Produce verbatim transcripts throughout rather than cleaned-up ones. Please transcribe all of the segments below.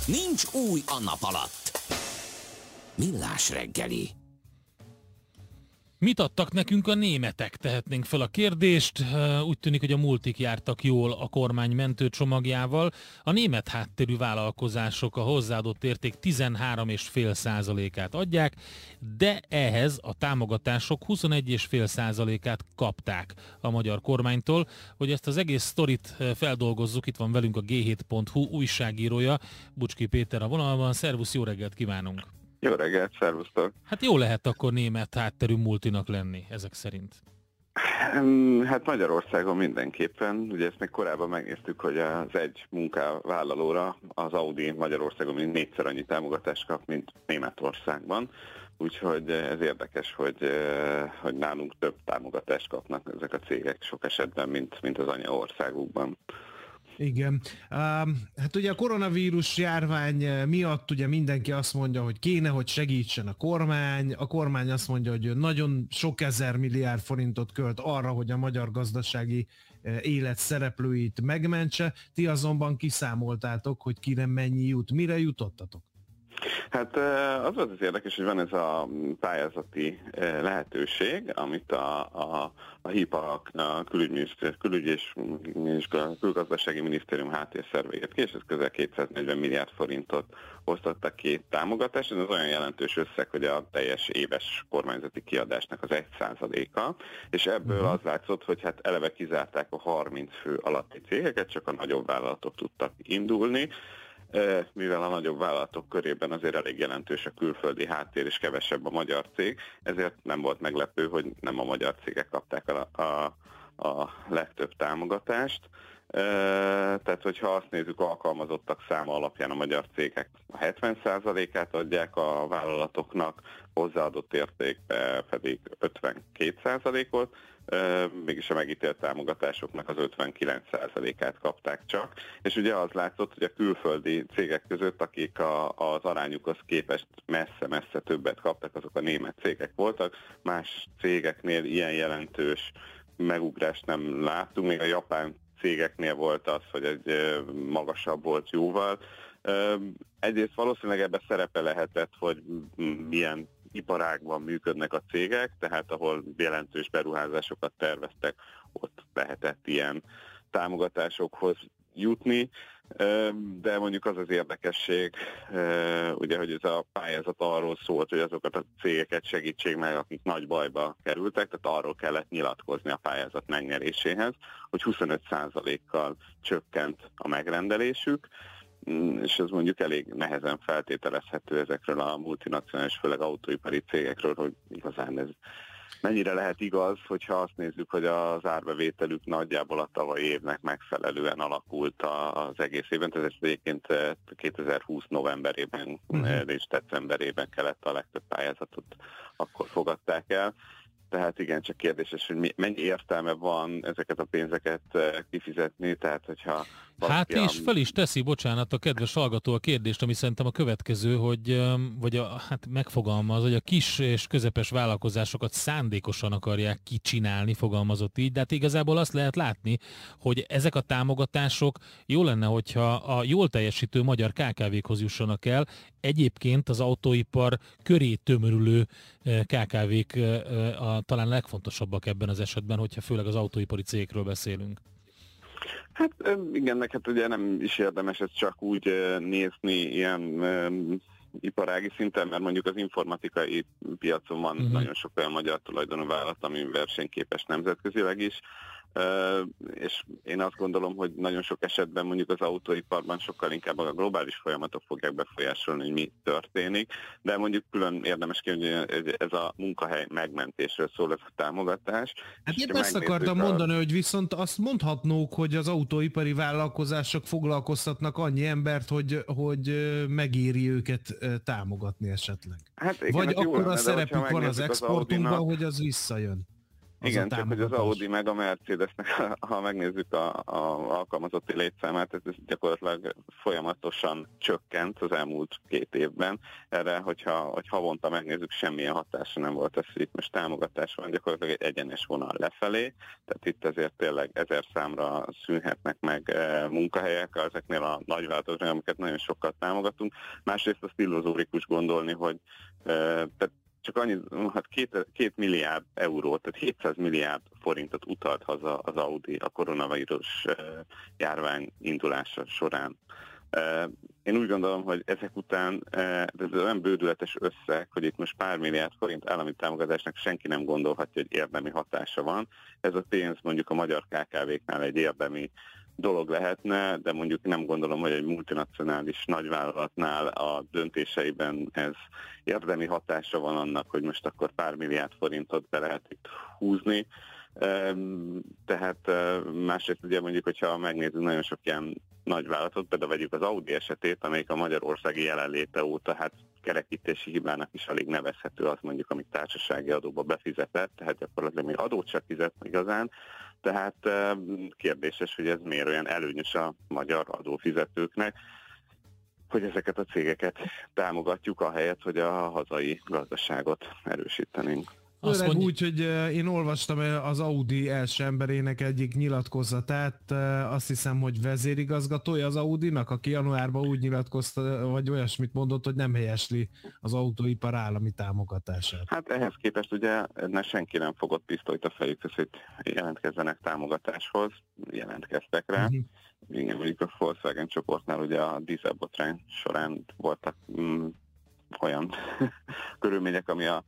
Nincs új a nap alatt. Millás reggeli. Mit adtak nekünk a németek? Tehetnénk fel a kérdést. Úgy tűnik, hogy a multik jártak jól a kormány mentőcsomagjával. A német hátterű vállalkozások a hozzáadott érték tizenhárom egész öt százalékát adják, de ehhez a támogatások huszonegy egész öt százalékát kapták a magyar kormánytól. Hogy ezt az egész sztorit feldolgozzuk, itt van velünk a gé hét pont hu újságírója, Bucski Péter a vonalban. Szervusz, jó reggelt kívánunk! Jó reggelt, szervusztok! Hát jó lehet akkor német hátterű multinak lenni, ezek szerint. Hát Magyarországon mindenképpen. Ugye ezt még korábban megnéztük, hogy az egy munkavállalóra az Audi Magyarországon mind négyszer annyi támogatást kap, mint Németországban. Úgyhogy ez érdekes, hogy, hogy nálunk több támogatást kapnak ezek a cégek sok esetben, mint, mint az anyaországukban. Igen. Hát ugye a koronavírus járvány miatt ugye mindenki azt mondja, hogy kéne, hogy segítsen a kormány. A kormány azt mondja, hogy nagyon sok ezer milliárd forintot költ arra, hogy a magyar gazdasági élet szereplőit megmentse. Ti azonban kiszámoltátok, hogy kire mennyi jut. Mire jutottatok? Hát az volt az érdekes, hogy van ez a pályázati lehetőség, amit a, a, a hípa, a külügy és, és külgazdasági minisztérium háttérszerve írt ki, és ez közel kétszáznegyven milliárd forintot osztottak ki támogatás. Ez az olyan jelentős összeg, hogy a teljes éves kormányzati kiadásnak az egy százaléka, és ebből az látszott, hogy hát eleve kizárták a harminc fő alatti cégeket, csak a nagyobb vállalatok tudtak indulni, mivel a nagyobb vállalatok körében azért elég jelentős a külföldi háttér és kevesebb a magyar cég, ezért nem volt meglepő, hogy nem a magyar cégek kapták a, a, a legtöbb támogatást. Tehát, hogyha azt nézzük, alkalmazottak száma alapján a magyar cégek a hetven százalékát adják a vállalatoknak, hozzáadott értékbe pedig ötvenkét százalékot, mégis a megítélt támogatásoknak az ötvenkilenc százalékát kapták csak. És ugye az látszott, hogy a külföldi cégek között, akik a, az arányukhoz képest messze-messze többet kaptak, azok a német cégek voltak. Más cégeknél ilyen jelentős megugrást nem láttunk, még a japán cégeknél volt az, hogy egy magasabb volt jóval. Egyrészt valószínűleg ebben szerepe lehetett, hogy milyen iparágban működnek a cégek, tehát ahol jelentős beruházásokat terveztek, ott lehetett ilyen támogatásokhoz jutni, de mondjuk az az érdekesség, ugye, hogy ez a pályázat arról szólt, hogy azokat a cégeket segítség meg, akik nagy bajba kerültek, tehát arról kellett nyilatkozni a pályázat megnyeréséhez, hogy huszonöt százalékkal csökkent a megrendelésük, és ez mondjuk elég nehezen feltételezhető ezekről a multinacionális, főleg autóipari cégekről, hogy igazán ez mennyire lehet igaz, hogyha azt nézzük, hogy az árbevételük nagyjából a tavalyi évnek megfelelően alakult az egész évben, tehát egyébként kétezer-húsz novemberében uh-huh. és decemberében kellett a legtöbb pályázatot, akkor fogadták el. Tehát igen, csak kérdéses, hogy mennyi értelme van ezeket a pénzeket kifizetni, tehát hogyha... Hát és a... fel is teszi, bocsánat, a kedves hallgató a kérdést, ami szerintem a következő, hogy vagy a, hát megfogalmaz, hogy a kis és közepes vállalkozásokat szándékosan akarják kicsinálni, fogalmazott így, de hát igazából azt lehet látni, hogy ezek a támogatások jó lenne, hogyha a jól teljesítő magyar ká ká vékhoz jussanak el, egyébként az autóipar köré tömörülő ká ká vék a, talán legfontosabbak ebben az esetben, hogyha főleg az autóipari cégekről beszélünk. Hát igen, hát ugye nem is érdemes ezt csak úgy nézni ilyen um, iparági szinten, mert mondjuk az informatikai piacon van uh-huh. nagyon sok olyan magyar tulajdonú vállalat, ami versenyképes nemzetközileg is, Uh, és én azt gondolom, hogy nagyon sok esetben mondjuk az autóiparban sokkal inkább a globális folyamatok fogják befolyásolni, hogy mi történik, de mondjuk külön érdemes kívülni, hogy ez a munkahely megmentésről szól ez a támogatás. Hát én ezt akartam a... mondani, hogy viszont azt mondhatnók, hogy az autóipari vállalkozások foglalkoztatnak annyi embert, hogy, hogy megéri őket támogatni esetleg. Hát igen, vagy hát akkor lenne, a szerepük van az exportunkban, az hogy az visszajön. Igen, csak hogy az Audi meg a Mercedesnek, ha megnézzük a, a alkalmazotti létszámát, ez gyakorlatilag folyamatosan csökkent az elmúlt két évben. Erre, hogyha hogy havonta megnézzük, semmilyen hatása nem volt ez, hogy itt most támogatás van, gyakorlatilag egy egyenes vonal lefelé, tehát itt ezért tényleg ezer számra szűnhetnek meg munkahelyek ezeknél a nagyvállalatoknál, amiket nagyon sokat támogatunk. Másrészt azt illuzórikus gondolni, hogy tehát csak annyi, hát két, két milliárd eurót, tehát hétszáz milliárd forintot utalt haza az Audi a koronavírus járvány indulása során. Én úgy gondolom, hogy ezek után ez olyan bődületes összeg, hogy itt most pár milliárd forint állami támogatásnak senki nem gondolhatja, hogy érdemi hatása van. Ez a pénz mondjuk a magyar ká ká véknál egy érdemi dolog lehetne, de mondjuk nem gondolom, hogy egy multinacionális nagyvállalatnál a döntéseiben ez érdemi hatása van annak, hogy most akkor pár milliárd forintot be lehet itt húzni. Tehát másrészt ugye mondjuk, hogyha megnézzük nagyon sok ilyen nagyvállalatot, például vegyük az Audi esetét, amelyik a magyarországi jelenléte óta hát kerekítési hibának is alig nevezhető az mondjuk, amit társasági adóba befizetett, tehát gyakorlatilag még adót sem fizet igazán. Tehát kérdéses, hogy ez miért olyan előnyös a magyar adófizetőknek, hogy ezeket a cégeket támogatjuk, ahelyett, hogy a hazai gazdaságot erősítenénk. Főleg mondja... úgy, hogy én olvastam az Audi első emberének egyik nyilatkozatát, azt hiszem, hogy vezérigazgatója az Audinak, aki januárban úgy nyilatkozta, vagy olyasmit mondott, hogy nem helyesli az autóipar állami támogatását. Hát ehhez képest ugye ne senki nem fogott pisztolyt a fejükhez, hogy jelentkezzenek támogatáshoz, jelentkeztek rá. Uh-huh. Igen, mondjuk a Volkswagen csoportnál ugye a dízelbotrány során voltak mm, olyan körülmények, ami a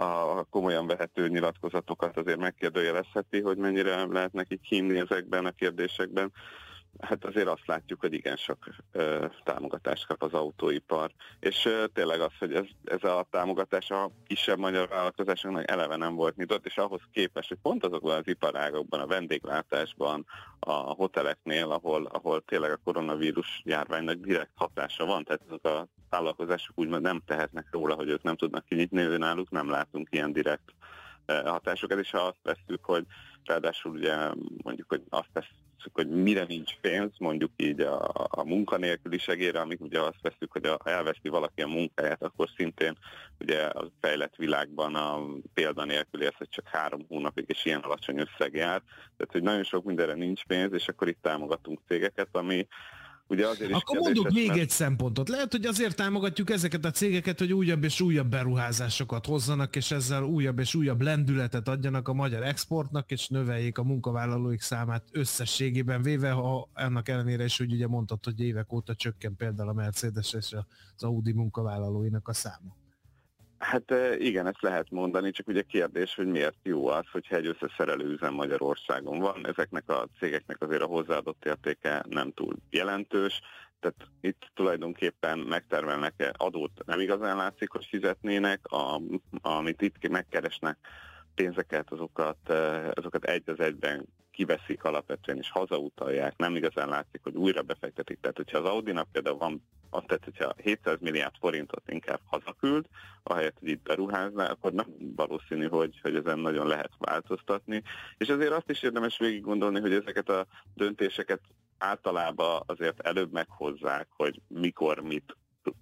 a komolyan vehető nyilatkozatokat azért megkérdőjelezheti, hogy mennyire lehet nekik hinni ezekben a kérdésekben. Hát azért azt látjuk, hogy igen sok ö, támogatást kap az autóipar. És ö, tényleg az, hogy ez, ez a támogatás a kisebb magyar vállalkozásoknak eleve nem volt nyitott, és ahhoz képest, hogy pont azokban az iparágokban, a vendéglátásban, a hoteleknél, ahol, ahol tényleg a koronavírus járványnak direkt hatása van, tehát azok a vállalkozások úgymond nem tehetnek róla, hogy ők nem tudnak kinyitni, ő náluk nem látunk ilyen direkt hatásokat, és ha azt vesszük, hogy ráadásul ugye mondjuk, hogy azt vesszük, hogy mire nincs pénz, mondjuk így a, a munkanélküli segélyre, amik ugye azt vesszük, hogy ha elveszti valaki a munkáját, akkor szintén ugye a fejlett világban a példa nélküli ez, hogy csak három hónapig és ilyen alacsony összeg jár. Tehát, hogy nagyon sok mindenre nincs pénz, és akkor itt támogatunk cégeket, ami ugye azért is akkor mondok még mert... egy szempontot. Lehet, hogy azért támogatjuk ezeket a cégeket, hogy újabb és újabb beruházásokat hozzanak, és ezzel újabb és újabb lendületet adjanak a magyar exportnak, és növeljék a munkavállalóik számát összességében véve, ha ennek ellenére is, hogy ugye mondtad, hogy évek óta csökken például a Mercedes és az Audi munkavállalóinak a száma. Hát igen, ezt lehet mondani, csak ugye kérdés, hogy miért jó az, hogyha egy összeszerelő üzem Magyarországon van. Ezeknek a cégeknek azért a hozzáadott értéke nem túl jelentős, tehát itt tulajdonképpen megtermelnek adót, nem igazán látszik, hogy fizetnének, a, amit itt megkeresnek pénzeket, azokat, azokat egy az egyben kiveszik alapvetően és hazautalják, nem igazán látszik, hogy újra befektetik. Tehát, hogyha az Audinak például van, azt tehát, hogyha hétszáz milliárd forintot inkább hazaküld, ahelyett, hogy itt beruházná, akkor nem valószínű, hogy, hogy ezen nagyon lehet változtatni. És azért azt is érdemes végig gondolni, hogy ezeket a döntéseket általában azért előbb meghozzák, hogy mikor, mit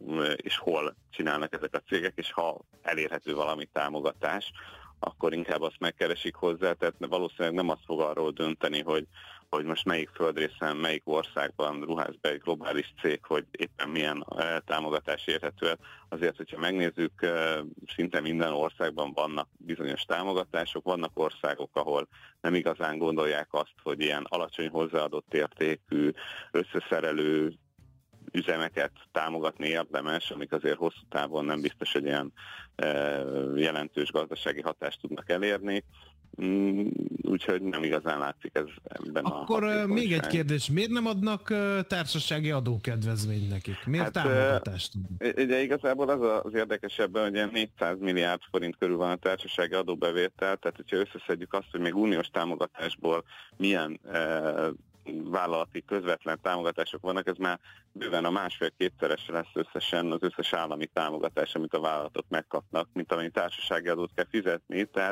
és hol csinálnak ezek a cégek, és ha elérhető valami támogatás, akkor inkább azt megkeresik hozzá, tehát valószínűleg nem azt fog arról dönteni, hogy, hogy most melyik földrészen, melyik országban ruház be egy globális cég, hogy éppen milyen támogatás érhető el. Azért, hogyha megnézzük, szinte minden országban vannak bizonyos támogatások, vannak országok, ahol nem igazán gondolják azt, hogy ilyen alacsony hozzáadott értékű, összeszerelő üzemeket támogatni érdemes, amik azért hosszú távon nem biztos, hogy ilyen e, jelentős gazdasági hatást tudnak elérni. Mm, úgyhogy nem igazán látszik ez ebben Akkor a Akkor még egy kérdés, miért nem adnak társasági adókedvezményt nekik? Miért hát, támogatást tudnak? Ugye igazából az az érdekesebben, hogy ilyen négyszáz milliárd forint körül van a társasági adóbevétel, tehát hogyha összeszedjük azt, hogy még uniós támogatásból milyen e, vállalati közvetlen támogatások vannak, ez már bőven a másfél-kétszeres lesz összesen az összes állami támogatás, amit a vállalatok megkapnak, mint amennyi társasági adót kell fizetni, tehát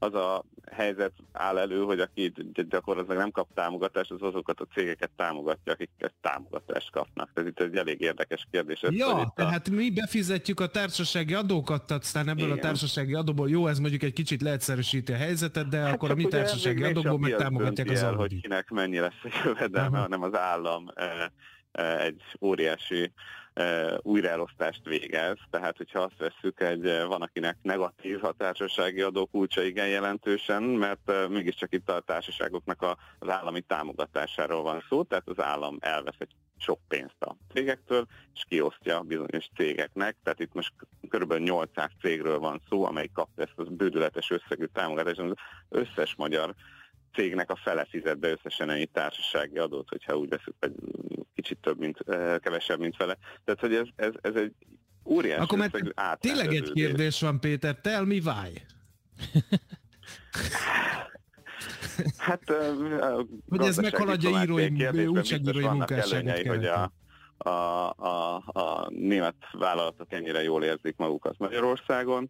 az a helyzet áll elő, hogy aki gyakorlatilag nem kap támogatást, az azokat a cégeket támogatja, akik ezt támogatást kapnak. Ez itt egy elég érdekes kérdés. Ez, ja, tehát a... mi befizetjük a társasági adókat, aztán ebből igen. a társasági adóból, jó, ez mondjuk egy kicsit leegyszerűsíti a helyzetet, de hát akkor a mi társasági adóból meg támogatják az adót. Hogy kinek mennyi lesz a jövedelme, hanem az állam e, e, egy óriási e, újraelosztást végez. Tehát, hogyha azt vesszük, egy, van akinek negatív a társasági adó kulcsa igen jelentősen, mert e, mégiscsak itt a társaságoknak a, az állami támogatásáról van szó, tehát az állam elvesz egy sok pénzt a cégektől, és kiosztja bizonyos cégeknek. Tehát itt most kb. nyolcszáz cégről van szó, amely kapta ezt az bődületes összegű támogatást. Az összes magyar cégnek a fele fizet be összesen ennyi társasági adót, hogyha úgy veszük, hogy kicsit több, mint kevesebb, mint fele. Tehát, hogy ez, ez, ez egy óriási akkor összegű átrendeződés. Tényleg egy kérdés van, Péter, tell me why? Hát hogy ez meghaladja írói, újságírói munkásságot, hogy a, a, a, a német vállalatok ennyire jól érzik magukat Magyarországon.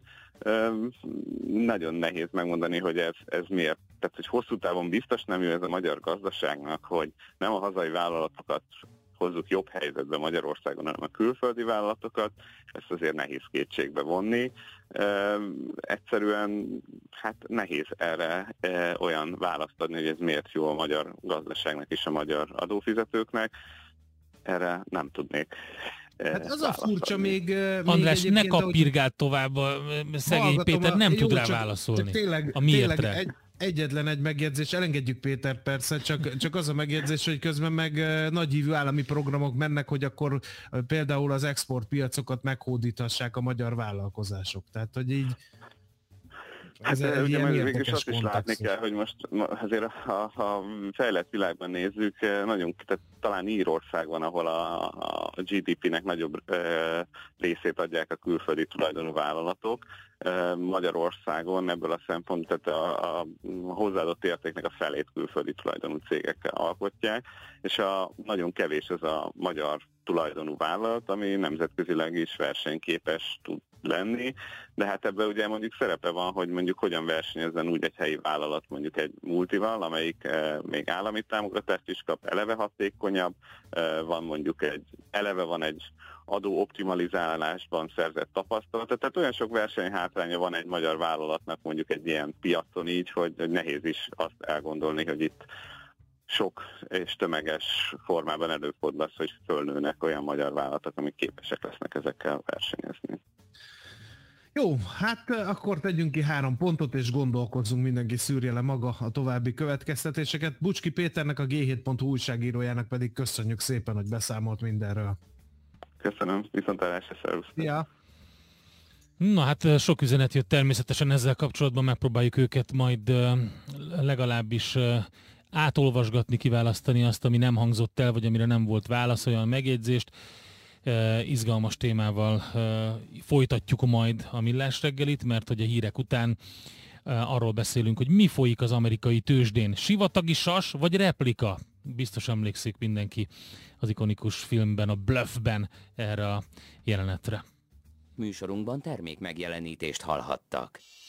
Nagyon nehéz megmondani, hogy ez, ez miért. Tehát, hogy hosszú távon biztos nem jó ez a magyar gazdaságnak, hogy nem a hazai vállalatokat hozzuk jobb helyzetbe Magyarországon, hanem a külföldi vállalatokat, ezt azért nehéz kétségbe vonni. E, egyszerűen hát nehéz erre e, olyan választ adni, hogy ez miért jó a magyar gazdaságnak és a magyar adófizetőknek. Erre nem tudnék. Hát az a furcsa még... András, még ne kapirgáld tovább, szegény Péter nem a, tud jó, rá csak, válaszolni. Csak tényleg, a miértre. Tényleg egy, egyetlen egy megjegyzés, elengedjük Péter persze, csak, csak az a megjegyzés, hogy közben meg nagyívű állami programok mennek, hogy akkor például az exportpiacokat meghódíthassák a magyar vállalkozások. Tehát, hogy így... Hát ez ugye mégis azt is látni kell, hogy most azért ha, ha fejlett világban nézzük, nagyon, tehát talán Írország van, ahol a, a gé dé pé-nek nagyobb e, részét adják a külföldi tulajdonú vállalatok. E, Magyarországon ebből a szempontból, tehát a, a hozzáadott értéknek a felét külföldi tulajdonú cégekkel alkotják, és a, nagyon kevés az a magyar tulajdonú vállalat, ami nemzetközileg is versenyképes tud lenni, de hát ebben ugye mondjuk szerepe van, hogy mondjuk hogyan versenyezzen úgy egy helyi vállalat mondjuk egy multival, amelyik eh, még állami támogatást is kap, eleve hatékonyabb, eh, van mondjuk egy, eleve van egy adó optimalizálásban szerzett tapasztalat, tehát olyan sok versenyhátránya van egy magyar vállalatnak mondjuk egy ilyen piacon így, hogy, hogy nehéz is azt elgondolni, hogy itt sok és tömeges formában előfordul az, hogy fölnőnek olyan magyar vállalatok, amik képesek lesznek ezekkel versenyezni. Jó, hát akkor tegyünk ki három pontot, és gondolkozzunk, mindenki szűrje le maga a további következtetéseket. Bucski Péternek, a gé hét pont hu újságírójának pedig köszönjük szépen, hogy beszámolt mindenről. Köszönöm, viszontlátásra, szervusz. Ja. Na hát sok üzenet jött természetesen ezzel kapcsolatban, megpróbáljuk őket majd legalábbis átolvasgatni, kiválasztani azt, ami nem hangzott el, vagy amire nem volt válasz, olyan megjegyzést. Uh, izgalmas témával uh, folytatjuk majd a Millás reggelit, mert hogy a hírek után uh, arról beszélünk, hogy mi folyik az amerikai tőzsdén. Sivatagi sas vagy replika? Biztos emlékszik mindenki az ikonikus filmben, a Bluffben erre a jelenetre. Műsorunkban termék megjelenítést hallhattak.